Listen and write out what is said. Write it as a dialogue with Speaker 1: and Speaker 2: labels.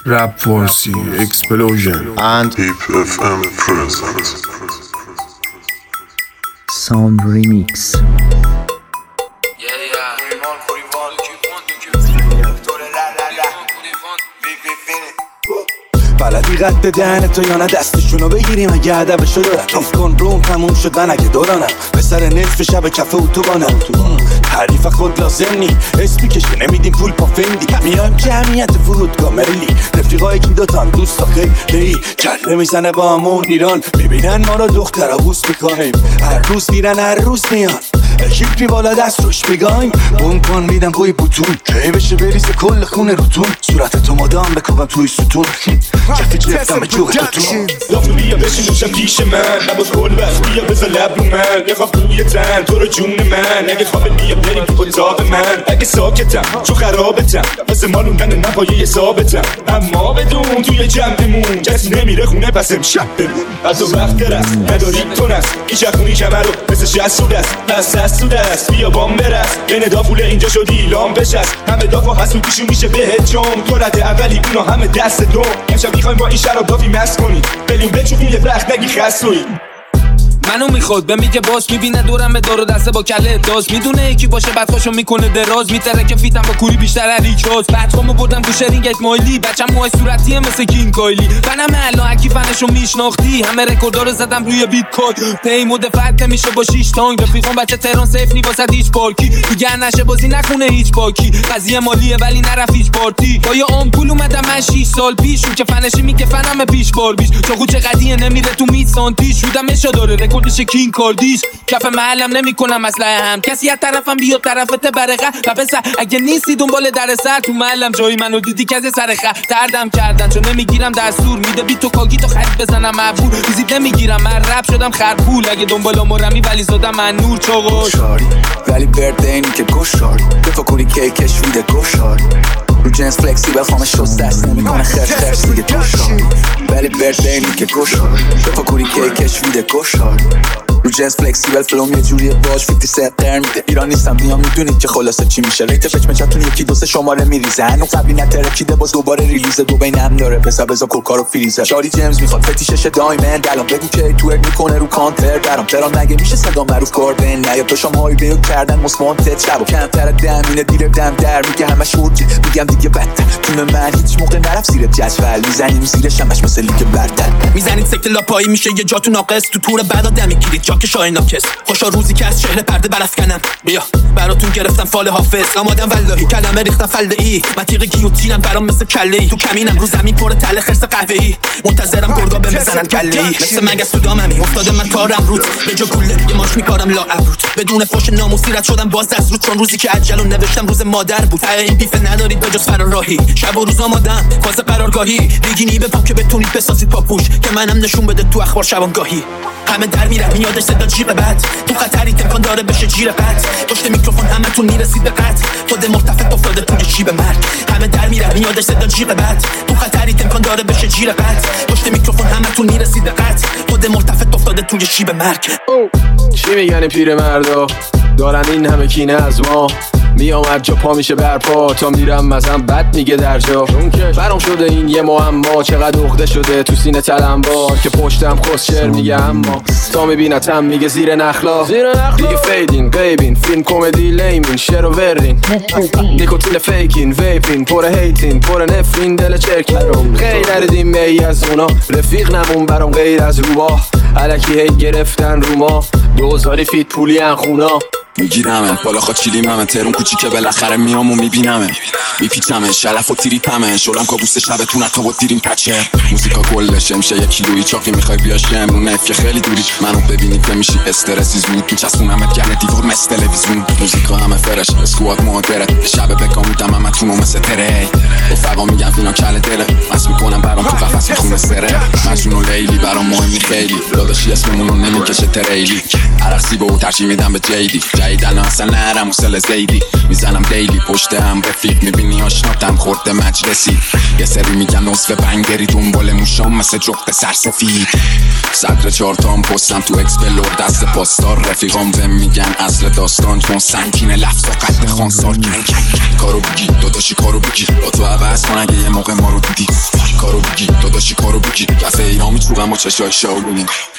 Speaker 1: Rap Fonsi, Explosion
Speaker 2: and
Speaker 3: Hip FM present.
Speaker 4: Sound Remix.
Speaker 5: بلدی قد دهن تو یا نه دستشونو بگیریم اگه عدبشو دارم کیف کن روم تموم شد من اگه دورانم به سر نصف شب کف اتوبانم تعریف خود لازم نی اسمی کشه نمیدیم پول پا فندی میایم جمعیت فرودگاه ملی رفیقای کی دوتان دوست خیلی کله میزنه با همون ایران میبینن ما رو دختر بوس میکنیم هر روز میرن هر روز میان شکلی بالا دست روش بگایم بون کن میدم بوی بوتون کی بشه بریزه کل خونه روتون صورت تو مدام بکوبم توی ستون کفی جفتم به جوه توتون
Speaker 6: لافو بیا بشین روشم پیش من نباز کل بس بیا بزا لب رو من بخواب روی تن تو رو جون من اگه خواب بیا بریم تو اتاق من اگه ساکتم چو خرابتم مثل مالوندن نپایه ثابتم اما بدون توی جمعمون کسی نمیره خونه پس امشب بمون از تو وقت درست نداری تو نست این چخونی کمر رو مثل 60 سود است پس 60 سود است بیا بام برس بین دافوله اینجا شدی لام بشست همه دافو حسون پیشون میشه بهت چون تو رد اولی اونا همه دست دو امشب میخوایم با این شراب دافی مست کنی بریم بچوبیم یه وقت نگی خستوی
Speaker 7: منو میخواد به میگه باس میبینه دورم دار و دسته با کله داز میدونه یکی باشه بعد خوشو میکنه دراز میتره که فیتم با کوری بیشتر علیکاز بعدخوامو بردم تو شرینگ مایلی بچم موهای صورتیه مثل کینگ کایلی فنم الان اکی فنشو میشناختی همه رکوردا رو زدم روی بیت کد پیمود فرد نمیشه با 6 تانگ رفیقم بچه تهران صفر نی واسه هیچ پارکی دیگه نشه بازی نکنه هیچ باکی قضیه مالیه ولی نرفت هیچ پارتی با یه آمپول اومدم من 6 سال پیش اون که فنشی میگه فنم پیش بار بیش چاقو چه قضیه نمیره تو 100 سانتی شدم اشا داره کردش کینگ کاردیش کف محلم نمیکنم مسئله هم کسی از طرفم بیاد طرفت برقه و پسر اگه نیستی دنبال در سر تو محلم جایی منو دیدی که از سر دردم کردن چون نمیگیرم دستور میده بی تو کاگی تو خرید بزنم مبور ویزیت نمیگیرم من رپ شدم خرپول اگه دنبال مرمی ولی زدم من نور چاقوش
Speaker 5: ولی بردینی که گوشار دفا کنی که کشویده گوشار رو جنس فلکسیبل خامش شست دست نمیکنه خرش دیگه توشار ولی بردینی که گوشار دفا کنی که کشویده گوشار رو جنس فلکسیبل فلوم یه جوریه باش 50 سنت قرن میده ایران نیستم میام میدونید که خلاصه چی میشه ریت فچ مچتون یکی دو سه شماره میریزه هنو قبلی نترکیده باز دوباره ریلیزه دو بینم داره بزا کوکا رو فریزه شاری جیمز میخواد فتیشش دایمند الان بگو که تو میکنه رو کانتر برام ترام نگه میشه صدا معروف کردن نه یا تو شمایی بیو کردن مسمونت شب و کمتر دمینه دیر دم در میگه همش شورجی میگم دیگه بدتر تون من هیچ موقع نرفت زیر جدول میزنیم زیرش همش مثل لیگ برتر
Speaker 8: میزنید سکه لاپایی میشه یه جاتون ناقص تو تور بعدا دم میگیرید جا که شاین ناکس خوشا روزی که از چهره پرده برافکنم بیا براتون گرفتم فال حافظ آمادم والهی کلمه ریختم فله‌ای من تیغ گیوتینم برام مثل کله‌ای تو کمینم رو زمین پر تله خرس قهوه‌ای منتظرم گرگا بهم بزنن کله‌ای مثل مگس تو داممی افتاده من کارم رود به جا کوله یه ماش میکارم لا ابرود بدون فوش ناموسی رد شدم باز دست رو چون روزی که عجلو نوشتم روز مادر بود این بیف ندارید به جز فراراهی شب و روز آمادم فاز قرارگاهی بگینی به پاپ که بتونید بسازید پاپوش که منم نشون بده تو اخبار شبانگاهی همه در میره میادش صدا جیغ بد تو خطری تکان داره بشه جیره قط پشت میکروفون همتون میرسید به قط خود مرتفع افتاده توی جیب مرگ همه در میره میادش صدا جیغ بد تو خطری تکان داره بشه جیره قط پشت میکروفون همتون میرسید به قط خود مرتفع افتاده توی جیب مرگ
Speaker 9: چی میگن پیرمردا دارن این همه کینه از ما میامد جا پا میشه برپا تا میرم مزم بد میگه در جا برام شده این یه معما چقدر عقده شده تو سینه تلمبار که پشتم خسشر میگه اما تا میبینتم میگه زیر نخلا دیگه فیدین غیبین فیلم کمدی لیمین شر و ورین نیکوتین فیکین ویپین پر هیتین پر نفرین دل چرکین غیر نردیم می از اونا رفیق نمون برام غیر از روبا الکی هی گرفتن رو ما 2000 فیت پولی انخونا
Speaker 10: میگیرمه بالا خوا چیلیمه ترون کوچیکه بالاخره میام و میبینمه میپیچمه شلف و تریپمه شلم کابوس شبتون حتی با دیریم پچه موزیکا گلشه میشه یه کیلویی چاقی میخوای بیاش امرون نف که خیلی دوری منو ببینی که میشی استرسی زود میچسبونمت گرنه دیوار مثل تلویزیون موزیکا همه فرش اسکواد مهاجرت شب بکا میدم همتونو مثل تره رفقا میگن فینا کل دله مس میکنم برام تو قفس میخونه سره مجنون و لیلی برام مهمی خیلی داداشی اسممونو نمیکشه تریلی عرقسی به او ترجیح میدم به جیدی بعید الان اصلا نرم وصل زیدی میزنم دیلی پشت هم رفیق میبینی آشناتم خورده مجلسی یه سری میگن نصف بنگری دنبال موشام مثل جغد سرسفید صدر چارتام پستم تو اکسپلور دست پاسدار رفیقام بهم میگن اصل داستان چون سنگین لفظ و قد خانسار کارو بگی داداشی کارو بگی با تو عوض کن اگه یه موقع ما رو دیدی کارو بگی داداشی کارو بگی دفعه اینا میچوبم با چشای شاولونی